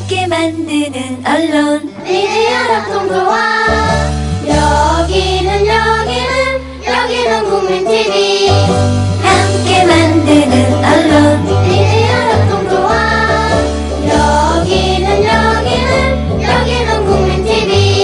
함께 만드는 언론 미디어 협동조합. 여기는 국민TV. 함께 만드는 언론 미디어 협동조합. 여기는 국민TV.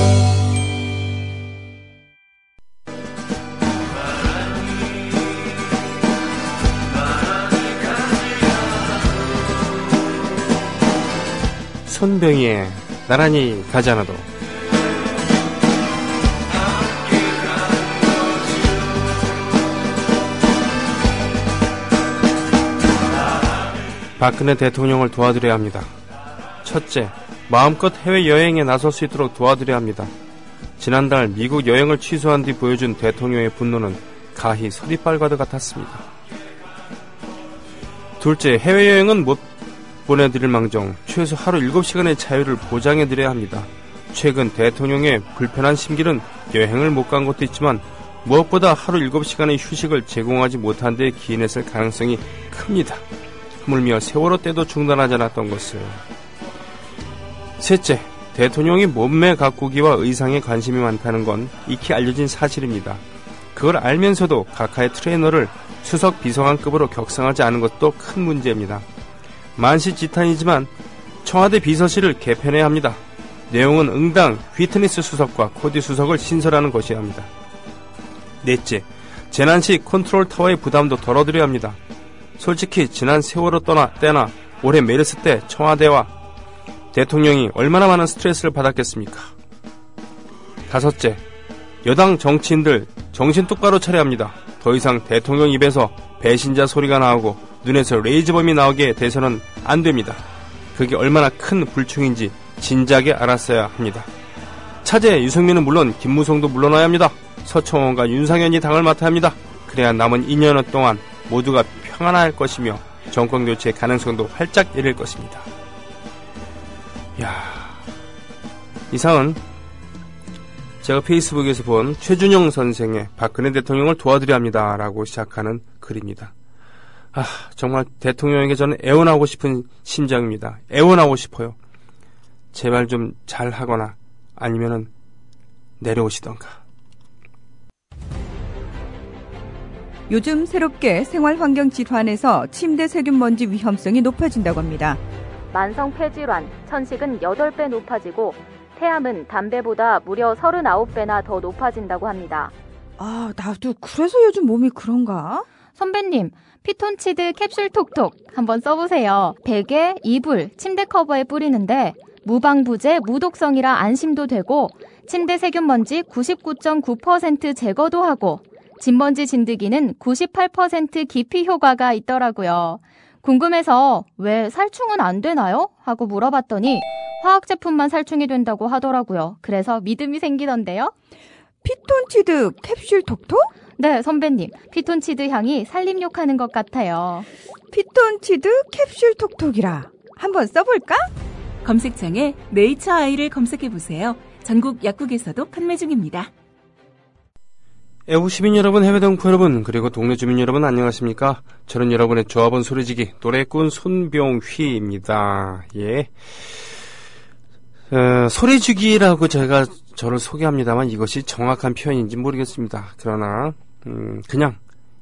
손병희의 나란히 가자나도. 박근혜 대통령을 도와드려야 합니다. 첫째, 마음껏 해외여행에 나설 수 있도록 도와드려야 합니다. 지난달 미국 여행을 취소한 뒤 보여준 대통령의 분노는 가히 서리빨과도 같았습니다. 둘째, 해외여행은 못 보내드릴 망정 최소 하루 7시간의 자유를 보장해드려야 합니다. 최근 대통령의 불편한 심길은 여행을 못 간 것도 있지만 무엇보다 하루 7시간의 휴식을 제공하지 못한 데 기인했을 가능성이 큽니다. 하물며 세월호 때도 중단하지 않았던 것을. 셋째, 대통령이 몸매 가꾸기와 의상에 관심이 많다는 건 익히 알려진 사실입니다. 그걸 알면서도 각하의 트레이너를 수석 비서관급으로 격상하지 않은 것도 큰 문제입니다. 만시지탄이지만 청와대 비서실을 개편해야 합니다. 내용은 응당 휘트니스 수석과 코디 수석을 신설하는 것이어야 합니다. 넷째, 재난시 컨트롤 타워의 부담도 덜어드려야 합니다. 솔직히 지난 세월호 때나 올해 메르스 때 청와대와 대통령이 얼마나 많은 스트레스를 받았겠습니까? 다섯째, 여당 정치인들 정신 똑바로 차려야 합니다. 더 이상 대통령 입에서 배신자 소리가 나오고 눈에서 레이즈범이 나오게 돼서는 안 됩니다. 그게 얼마나 큰 불충인지 진작에 알았어야 합니다. 차제 유승민은 물론 김무성도 물러나야 합니다. 서청원과 윤상현이 당을 맡아야 합니다. 그래야 남은 2년 동안 모두가 평안할 것이며 정권 교체의 가능성도 활짝 열릴 것입니다. 이상은 제가 페이스북에서 본 최준영 선생의 박근혜 대통령을 도와드려야 합니다 라고 시작하는 글입니다. 정말 대통령에게 저는 애원하고 싶은 심정입니다. 애원하고 싶어요. 제발 좀 잘하거나 아니면은 내려오시던가. 요즘 새롭게 생활환경 질환에서 침대 세균 먼지 위험성이 높아진다고 합니다. 만성 폐질환, 천식은 8배 높아지고 폐암은 담배보다 무려 39배나 더 높아진다고 합니다. 나도 그래서 요즘 몸이 그런가? 선배님, 피톤치드 캡슐 톡톡 한번 써보세요. 베개, 이불, 침대 커버에 뿌리는데 무방부제, 무독성이라 안심도 되고 침대 세균 먼지 99.9% 제거도 하고 진먼지 진드기는 98% 기피 효과가 있더라고요. 궁금해서 왜 살충은 안 되나요? 하고 물어봤더니 화학 제품만 살충이 된다고 하더라고요. 그래서 믿음이 생기던데요. 피톤치드 캡슐 톡톡? 네, 선배님. 피톤치드 향이 살림욕하는 것 같아요. 피톤치드 캡슐 톡톡이라. 한번 써볼까? 검색창에 네이처 아이를 검색해보세요. 전국 약국에서도 판매 중입니다. 애국 시민 여러분, 해외 동포 여러분, 그리고 동네 주민 여러분 안녕하십니까? 저는 여러분의 조합원 소리지기 노래꾼 손병휘입니다. 소리지기라고 제가 저를 소개합니다만 이것이 정확한 표현인지 모르겠습니다. 그러나 그냥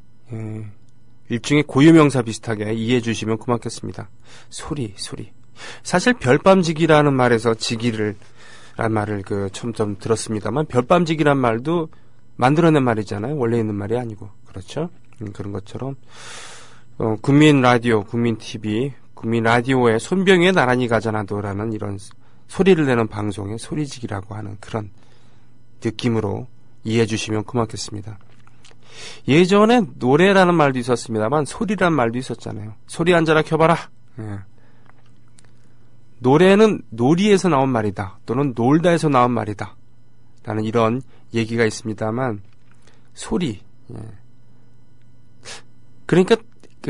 일종의 고유명사 비슷하게 이해해 주시면 고맙겠습니다. 소리. 사실 별밤지기라는 말에서 지기라는 말을 처음 좀 들었습니다만 별밤지기란 말도 만들어낸 말이잖아요. 원래 있는 말이 아니고. 그렇죠? 그런 것처럼 국민 라디오, 국민 TV, 국민 라디오에 손병희의 나란히 가자나도라는 이런 소리를 내는 방송에 소리지기라고 하는 그런 느낌으로 이해해 주시면 고맙겠습니다. 예전에 노래라는 말도 있었습니다만 소리라는 말도 있었잖아요. 소리 앉아라 켜봐라. 노래는 놀이에서 나온 말이다. 또는 놀다에서 나온 말이다. 라는 이런 얘기가 있습니다만 소리. 그러니까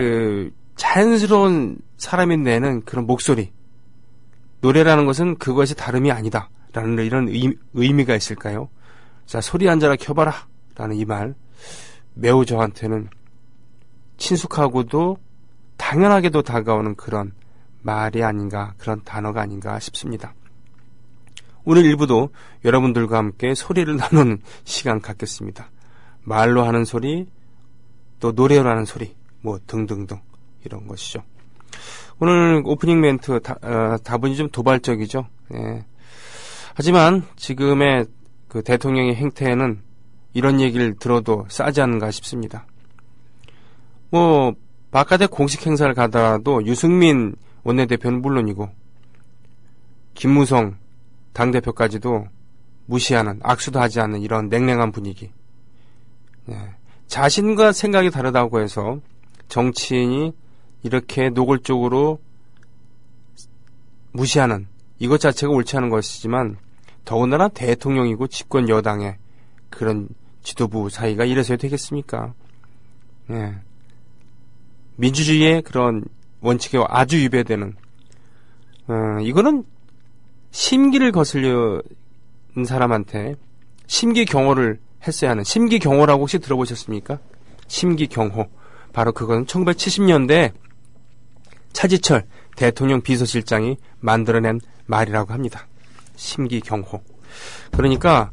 자연스러운 사람이 내는 그런 목소리. 노래라는 것은 그것이 다름이 아니다. 라는 이런 의미가 있을까요? 자, 소리 앉아라 켜봐라. 라는 이 말. 매우 저한테는 친숙하고도 당연하게도 다가오는 그런 말이 아닌가, 그런 단어가 아닌가 싶습니다. 오늘 일부도 여러분들과 함께 소리를 나누는 시간 갖겠습니다. 말로 하는 소리, 또 노래로 하는 소리, 뭐 등등등 이런 것이죠. 오늘 오프닝 멘트 다분히 좀 도발적이죠. 예. 하지만 지금의 그 대통령의 행태에는 이런 얘기를 들어도 싸지 않는가 싶습니다. 뭐 바깥에 공식 행사를 가더라도 유승민 원내대표는 물론이고 김무성 당대표까지도 무시하는, 악수도 하지 않는 이런 냉랭한 분위기. 예. 자신과 생각이 다르다고 해서 정치인이 이렇게 노골적으로 무시하는 이것 자체가 옳지 않은 것이지만 더군다나 대통령이고 집권 여당의 그런 지도부 사이가 이래서야 되겠습니까? 예. 민주주의의 그런 원칙에 아주 위배되는 이거는 심기를 거슬려는 사람한테 심기경호를 했어야 하는, 심기경호라고 혹시 들어보셨습니까? 심기경호. 바로 그건 1970년대 차지철 대통령 비서실장이 만들어낸 말이라고 합니다. 심기경호. 그러니까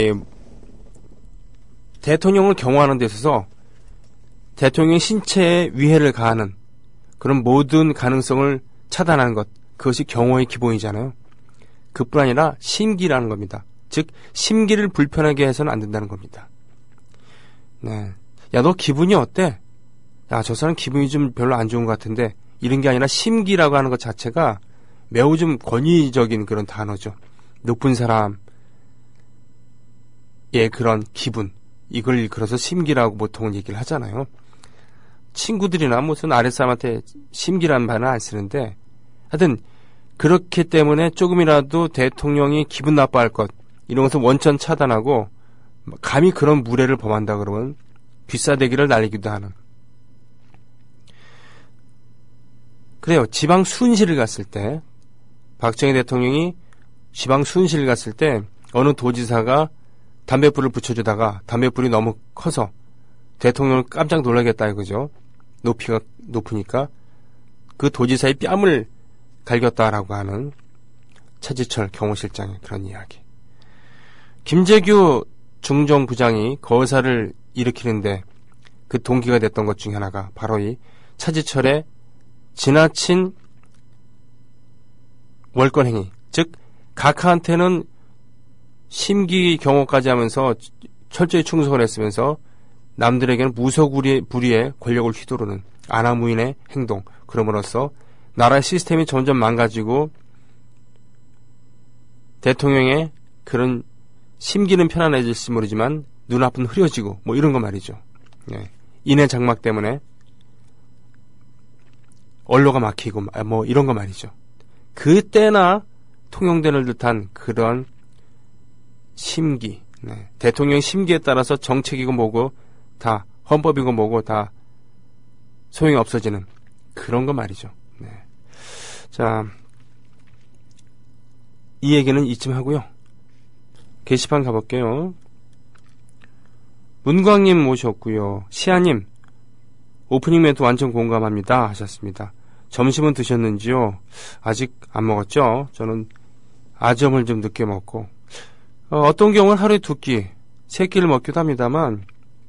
대통령을 경호하는 데 있어서 대통령 신체에 위해를 가하는 그런 모든 가능성을 차단하는 것, 그것이 경호의 기본이잖아요. 그뿐 아니라 심기라는 겁니다. 즉 심기를 불편하게 해서는 안 된다는 겁니다. 네. 야, 너 기분이 어때? 야, 저 사람 기분이 좀 별로 안 좋은 것 같은데, 이런 게 아니라 심기라고 하는 것 자체가 매우 좀 권위적인 그런 단어죠. 높은 사람의 그런 기분, 이걸 일컬어서 심기라고 보통은 얘기를 하잖아요. 친구들이나 무슨 아랫사람한테 심기라는 말은 안 쓰는데, 하여튼 그렇기 때문에 조금이라도 대통령이 기분 나빠할 것, 이런 것을 원천 차단하고 감히 그런 무례를 범한다 그러면 귀싸대기를 날리기도 하는. 그래요. 지방 순실을 갔을 때, 박정희 대통령이 지방 순실을 갔을 때 어느 도지사가 담뱃불을 붙여주다가 담뱃불이 너무 커서 대통령을 깜짝 놀라겠다 이거죠. 높이가 높으니까 그 도지사의 뺨을 갈겼다라고 하는 차지철 경호실장의 그런 이야기. 김재규 중정부장이 거사를 일으키는데 그 동기가 됐던 것 중에 하나가 바로 이 차지철의 지나친 월권행위, 즉 각하한테는 심기 경호까지 하면서 철저히 충성을 했으면서 남들에게는 무소불위의 권력을 휘두르는 아나무인의 행동, 그럼으로써 나라의 시스템이 점점 망가지고 대통령의 그런 심기는 편안해질지 모르지만 눈앞은 흐려지고 뭐 이런 거 말이죠. 예. 인해 장막 때문에 언로가 막히고 뭐 이런 거 말이죠. 그때나 통용되는 듯한 그런 심기, 네. 대통령 심기에 따라서 정책이고 뭐고 다 헌법이고 뭐고 다 소용이 없어지는 그런 거 말이죠. 네. 자, 이 얘기는 이쯤 하고요. 게시판 가볼게요. 문광님 모셨고요. 시아님, 오프닝 멘트 완전 공감합니다 하셨습니다. 점심은 드셨는지요? 아직 안 먹었죠? 저는 아점을 좀 늦게 먹고 어떤 경우는 하루에 2끼, 3끼를 먹기도 합니다만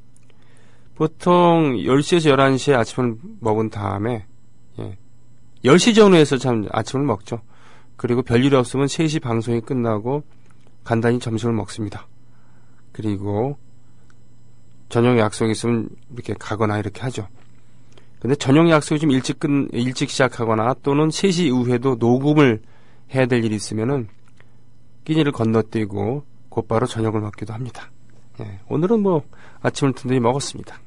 보통 10시에서 11시에 아침을 먹은 다음에 10시 전후에서 참 아침을 먹죠. 그리고 별일이 없으면 3시 방송이 끝나고 간단히 점심을 먹습니다. 그리고 저녁 약속이 있으면 이렇게 가거나 이렇게 하죠. 근데 저녁 약속이 좀 일찍 시작하거나 또는 3시 이후에도 녹음을 해야 될 일이 있으면은 끼니를 건너뛰고 곧바로 저녁을 먹기도 합니다. 예, 오늘은 뭐 아침을 든든히 먹었습니다.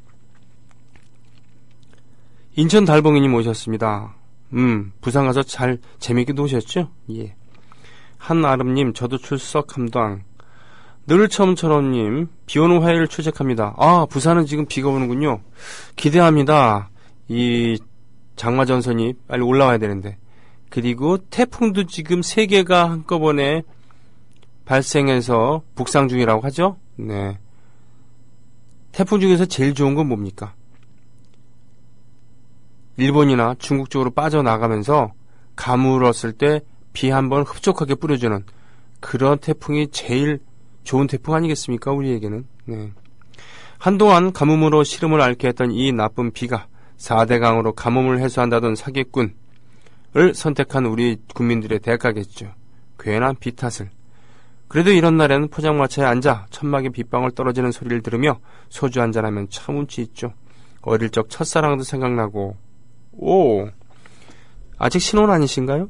인천 달봉이님 오셨습니다. 부산 가서 잘 재미있게 노셨죠? 예. 한아름님, 저도 출석 함당. 늘 처음처럼님, 비오는 화요일 출첵합니다. 아, 부산은 지금 비가 오는군요. 기대합니다. 이 장마전선이 빨리 올라와야 되는데. 그리고 태풍도 지금 3개가 한꺼번에 발생해서 북상 중이라고 하죠? 네. 태풍 중에서 제일 좋은 건 뭡니까? 일본이나 중국 쪽으로 빠져나가면서 가물었을 때 비 한번 흡족하게 뿌려주는 그런 태풍이 제일 좋은 태풍 아니겠습니까? 우리에게는. 네. 한동안 가뭄으로 시름을 앓게 했던 이 나쁜 비가 4대강으로 가뭄을 해소한다던 사기꾼을 선택한 우리 국민들의 대가겠죠. 괜한 비 탓을. 그래도 이런 날에는 포장마차에 앉아 천막에 빗방울 떨어지는 소리를 들으며 소주 한잔하면 참 운치 있죠. 어릴 적 첫사랑도 생각나고. 오, 아직 신혼 아니신가요?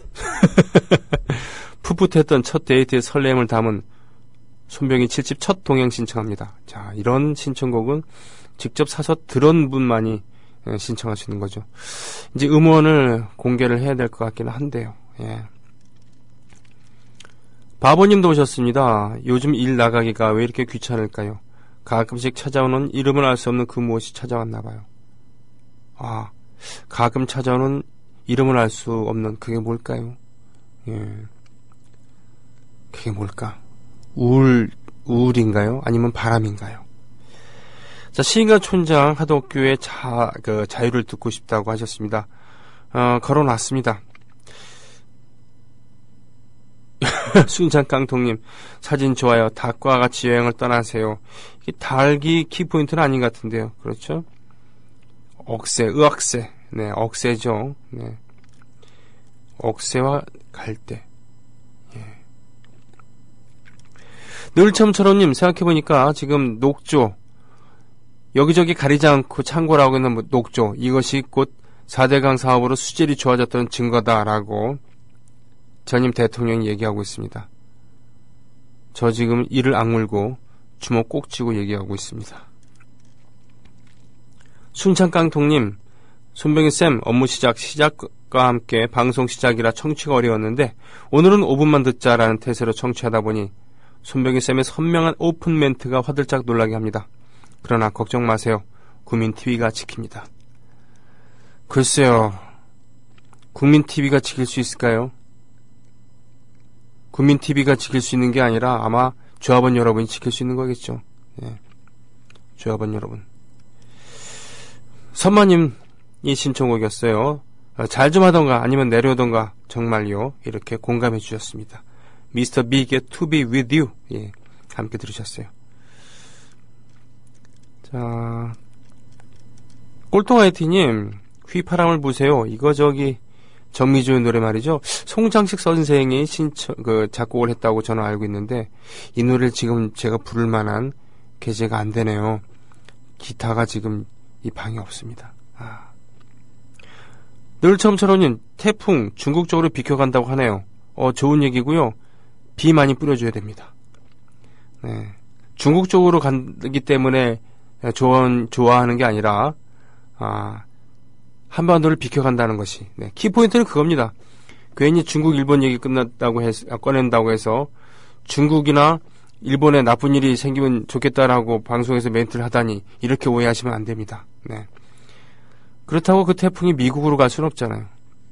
풋풋했던 첫 데이트의 설렘을 담은 손병희 7집 첫 동행 신청합니다. 자, 이런 신청곡은 직접 사서 들은 분만이 신청할 수 있는 거죠. 이제 음원을 공개를 해야 될 것 같기는 한데요. 예. 바보님도 오셨습니다. 요즘 일 나가기가 왜 이렇게 귀찮을까요? 가끔씩 찾아오는 이름을 알 수 없는 그 무엇이 찾아왔나 봐요. 아, 가끔 찾아오는 이름을 알 수 없는 그게 뭘까요? 예. 그게 뭘까? 우울인가요? 아니면 바람인가요? 자, 시인과 촌장 하덕규의 자유를 듣고 싶다고 하셨습니다. 걸어놨습니다. 순창깡통님, 사진 좋아요. 닭과 같이 여행을 떠나세요. 이게 닭이 키포인트는 아닌 것 같은데요. 그렇죠? 의악새. 네, 억새죠. 네. 억새와 갈대. 예. 늘참처럼님, 생각해보니까 지금 녹조, 여기저기 가리지 않고 창고라고 있는 녹조, 이것이 곧 4대강 사업으로 수질이 좋아졌던 증거다라고 전임 대통령이 얘기하고 있습니다. 저 지금 이를 악물고 주먹 꼭 쥐고 얘기하고 있습니다. 순창깡통님, 손병희쌤 업무 시작과 함께 방송 시작이라 청취가 어려웠는데 오늘은 5분만 듣자라는 태세로 청취하다 보니 손병희쌤의 선명한 오픈 멘트가 화들짝 놀라게 합니다. 그러나 걱정 마세요. 국민TV가 지킵니다. 글쎄요. 국민TV가 지킬 수 있을까요? 국민TV가 지킬 수 있는 게 아니라 아마 조합원 여러분이 지킬 수 있는 거겠죠. 네. 조합원 여러분. 선마님이 신청곡이었어요. 잘 좀 하던가 아니면 내려오던가 정말요. 이렇게 공감해 주셨습니다. 미스터 빅의 To Be With You. 예, 함께 들으셨어요. 자, 꼴통아이티님, 휘파람을 보세요. 이거 정미주의 노래 말이죠. 송장식 선생이 작곡을 했다고 저는 알고 있는데 이 노래를 지금 제가 부를 만한 계제가 안 되네요. 기타가 지금 이 방에 없습니다. 늘 처음처럼은 태풍 중국 쪽으로 비켜간다고 하네요. 좋은 얘기고요. 비 많이 뿌려줘야 됩니다. 네. 중국 쪽으로 가기 때문에 좋아하는 게 아니라 한반도를 비켜간다는 것이. 네. 키포인트는 그겁니다. 괜히 중국, 일본 얘기 꺼낸다고 해서 중국이나 일본에 나쁜 일이 생기면 좋겠다라고 방송에서 멘트를 하다니 이렇게 오해하시면 안 됩니다. 네. 그렇다고 그 태풍이 미국으로 갈 수는 없잖아요.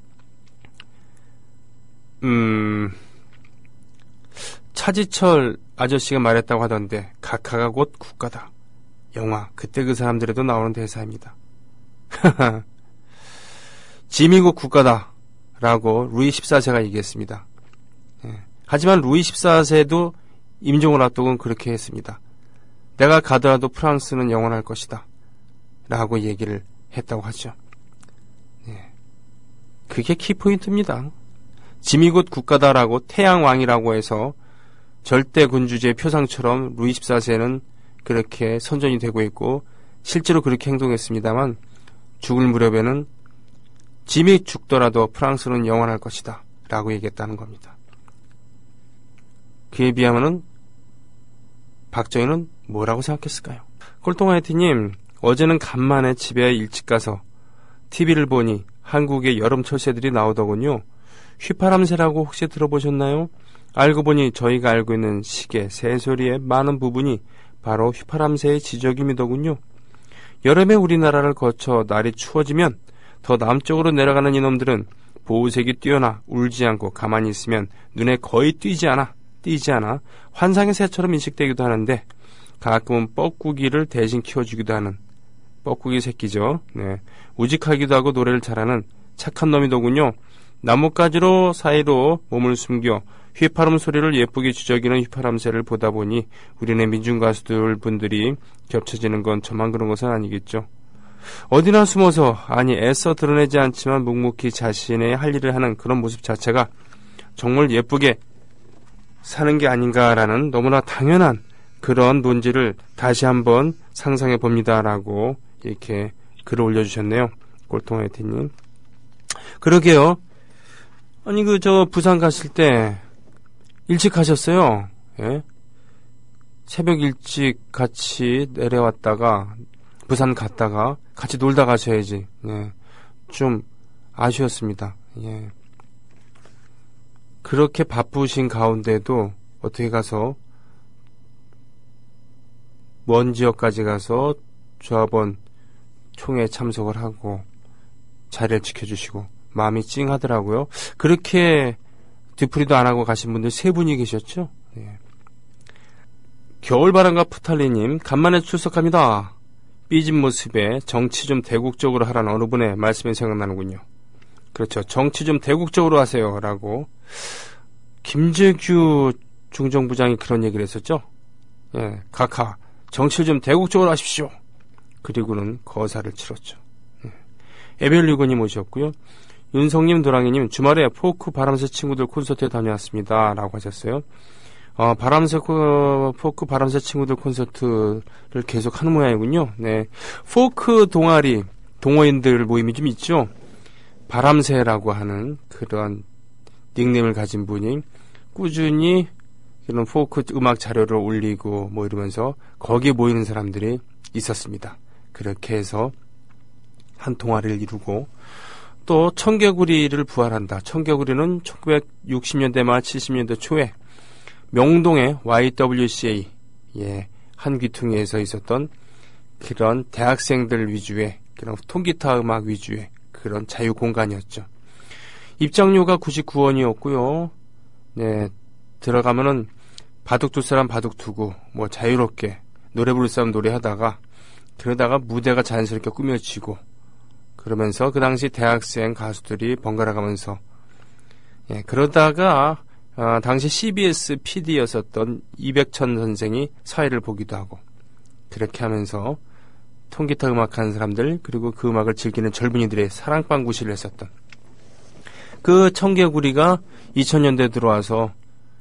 차지철 아저씨가 말했다고 하던데 각하가 곧 국가다. 영화 그때 그 사람들에도 나오는 대사입니다. 짐이 곧 국가다 라고 루이 14세가 얘기했습니다. 네. 하지만 루이 14세도 임종을 앞두고는 그렇게 했습니다. 내가 가더라도 프랑스는 영원할 것이다 라고 얘기를 했다고 하죠. 네. 그게 키포인트입니다. 짐이 곧 국가다라고 태양왕이라고 해서 절대 군주제의 표상처럼 루이 14세는 그렇게 선전이 되고 있고 실제로 그렇게 행동했습니다만 죽을 무렵에는 짐이 죽더라도 프랑스는 영원할 것이다 라고 얘기했다는 겁니다. 그에 비하면은 박정희는 뭐라고 생각했을까요? 꼴통하이티님, 어제는 간만에 집에 일찍 가서 TV를 보니 한국의 여름 철새들이 나오더군요. 휘파람새라고 혹시 들어보셨나요? 알고 보니 저희가 알고 있는 시계, 새소리의 많은 부분이 바로 휘파람새의 지적임이더군요. 여름에 우리나라를 거쳐 날이 추워지면 더 남쪽으로 내려가는 이놈들은 보호색이 뛰어나 울지 않고 가만히 있으면 눈에 거의 띄지 않아 환상의 새처럼 인식되기도 하는데 가끔은 뻐꾸기를 대신 키워주기도 하는 뻐꾸기 새끼죠. 네. 우직하기도 하고 노래를 잘하는 착한 놈이더군요. 나뭇가지로 사이로 몸을 숨겨 휘파람 소리를 예쁘게 주저기는 휘파람새를 보다 보니 우리네 민중가수들 분들이 겹쳐지는 건 저만 그런 것은 아니겠죠. 어디나 숨어서, 아니 애써 드러내지 않지만 묵묵히 자신의 할 일을 하는 그런 모습 자체가 정말 예쁘게 사는 게 아닌가라는 너무나 당연한 그런 논지를 다시 한번 상상해 봅니다라고 이렇게 글을 올려주셨네요. 꼴통아이티님. 그러게요. 아니 부산 갔을 때 일찍 가셨어요. 예? 새벽 일찍 같이 내려왔다가 부산 갔다가 같이 놀다 가셔야지. 예. 좀 아쉬웠습니다. 예. 그렇게 바쁘신 가운데도 어떻게 가서 먼 지역까지 가서 조합원 총회에 참석을 하고 자리를 지켜주시고 마음이 찡하더라고요. 그렇게 뒤풀이도 안 하고 가신 분들 3분이 계셨죠. 예. 겨울바람과 푸탈리님, 간만에 출석합니다. 삐진 모습에 정치 좀 대국적으로 하라는 어느 분의 말씀이 생각나는군요. 그렇죠. 정치 좀 대국적으로 하세요 라고 김재규 중정부장이 그런 얘기를 했었죠. 예, 각하 정치를 좀 대국적으로 하십시오. 그리고는 거사를 치렀죠. 예. 에벨리고님 오셨고요. 윤성님, 도랑이님, 주말에 포크 바람새 친구들 콘서트에 다녀왔습니다 라고 하셨어요. 포크 바람새 친구들 콘서트를 계속 하는 모양이군요. 네. 포크 동아리, 동호인들 모임이 좀 있죠. 바람새라고 하는 그런 닉네임을 가진 분이 꾸준히 이런 포크 음악 자료를 올리고 뭐 이러면서 거기에 모이는 사람들이 있었습니다. 그렇게 해서 한 동아리를 이루고 또 청개구리를 부활한다. 청개구리는 1960년대 말 70년대 초에 명동의 YWCA 한 귀퉁이에서 있었던 그런 대학생들 위주의 그런 통기타 음악 위주의 그런 자유 공간이었죠. 입장료가 99원이었고요. 네, 들어가면은 바둑 둘 사람 바둑 두고 뭐 자유롭게 노래 부를 사람 노래하다가 그러다가 무대가 자연스럽게 꾸며지고 그러면서 그 당시 대학생 가수들이 번갈아 가면서 그러다가 당시 CBS PD였었던 이백천 선생이 사회를 보기도 하고 그렇게 하면서 통기타 음악하는 사람들 그리고 그 음악을 즐기는 젊은이들의 사랑방구실을 했었던 그 청개구리가 2000년대 들어와서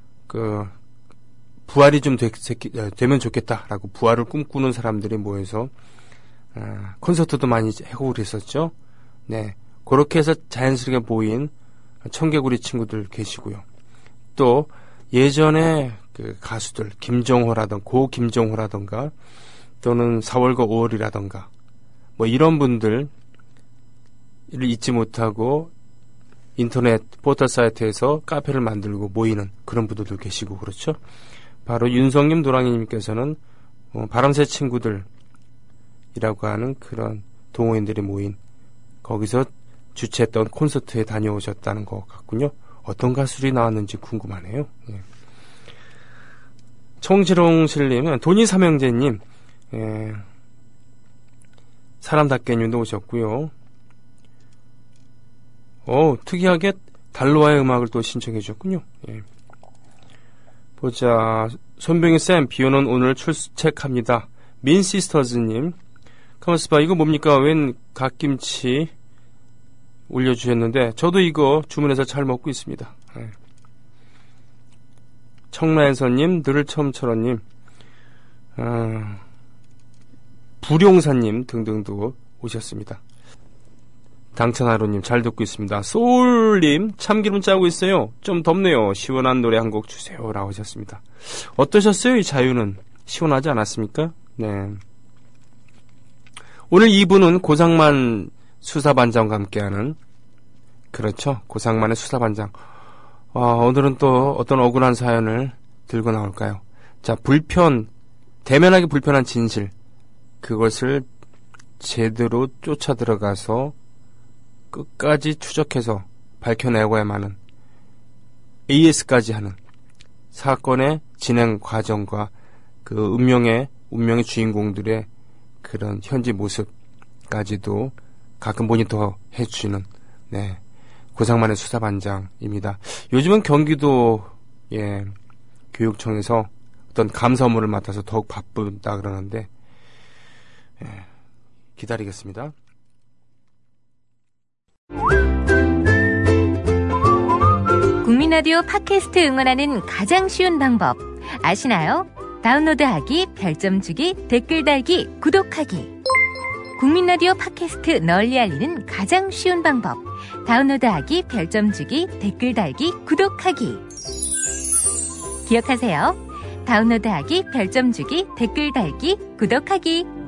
부활이 좀 되면 좋겠다라고 부활을 꿈꾸는 사람들이 모여서 콘서트도 많이 하고 그랬었죠. 네, 그렇게 해서 자연스럽게 모인 청개구리 친구들 계시고요. 또 예전에 그 가수들 고 김정호라던가 또는 4월과 5월이라던가 뭐 이런 분들을 잊지 못하고 인터넷 포털 사이트에서 카페를 만들고 모이는 그런 분들도 계시고 그렇죠. 바로 윤성님, 도랑이님께서는 바람새 친구들이라고 하는 그런 동호인들이 모인 거기서 주최했던 콘서트에 다녀오셨다는 것 같군요. 어떤 가수들이 나왔는지 궁금하네요. 예. 청지롱실님, 돈이삼형제님, 사람답게님도 오셨고요. 특이하게 달로와의 음악을 또 신청해 주셨군요. 예. 보자. 손병희쌤, 비오는 오늘 출첵합니다. 민시스터즈님, 가만있어봐. 이거 뭡니까? 웬 갓김치 올려주셨는데 저도 이거 주문해서 잘 먹고 있습니다. 예. 청라에서님, 늘 처음처럼님, 부룡사님 등등도 오셨습니다. 당찬하루님 잘 듣고 있습니다. 소울님 참기름 짜고 있어요. 좀 덥네요. 시원한 노래 한 곡 주세요 라고 하셨습니다. 어떠셨어요? 이 자유는 시원하지 않았습니까? 네. 오늘 2부는 고상만 수사반장과 함께하는 그렇죠. 고상만의 수사반장. 오늘은 또 어떤 억울한 사연을 들고 나올까요? 자, 대면하기 불편한 진실 그것을 제대로 쫓아 들어가서 끝까지 추적해서 밝혀내고야만 하는 AS까지 하는 사건의 진행 과정과 그 운명의 주인공들의 그런 현지 모습까지도 가끔 모니터 해주시는 고상만의 수사반장입니다. 요즘은 경기도 교육청에서 어떤 감사 업무를 맡아서 더욱 바쁘다 그러는데 기다리겠습니다. 국민라디오 팟캐스트 응원하는 가장 쉬운 방법 아시나요? 다운로드하기, 별점 주기, 댓글 달기, 구독하기. 국민라디오 팟캐스트 널리 알리는 가장 쉬운 방법. 다운로드하기, 별점 주기, 댓글 달기, 구독하기. 기억하세요. 다운로드하기, 별점 주기, 댓글 달기, 구독하기.